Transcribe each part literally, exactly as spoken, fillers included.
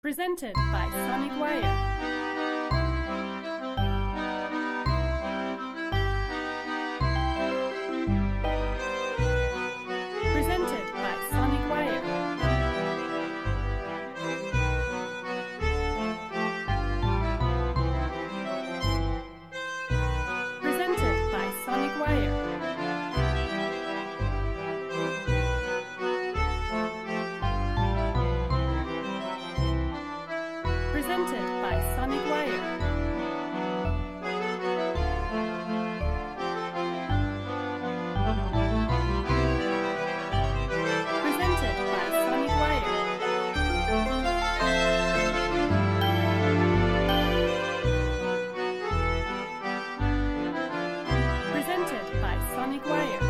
Presented by Sonic Wire. Presented by Sonic Wire. Presented by Sonic Wire. Presented by Sonic Wire. Presented by Sonic Wire. Presented by Sonic Wire.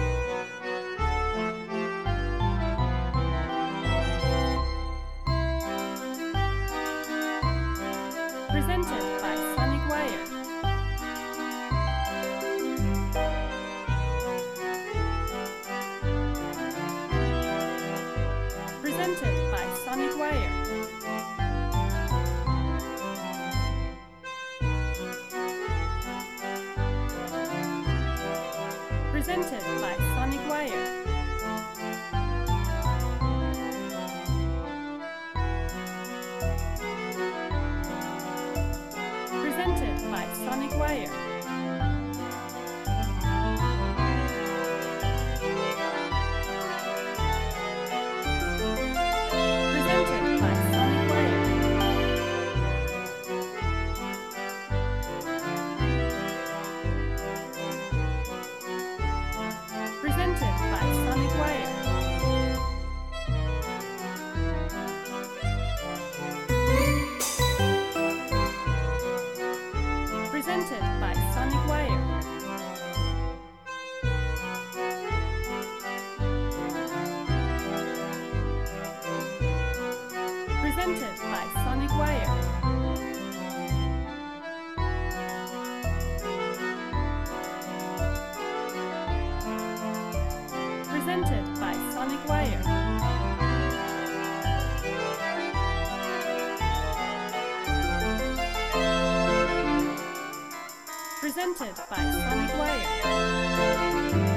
Presented by Sonic Wire. Presented by Sonic Wire. Presented by Sonic Wire. Presented by Sonic Wire. Presented by Sonic Wire. Presented by Sonic Wire. Presented by Sonic Wire. Presented by Sonic Wire. Presented by Sonic Wire. Presented by Sonic Wire.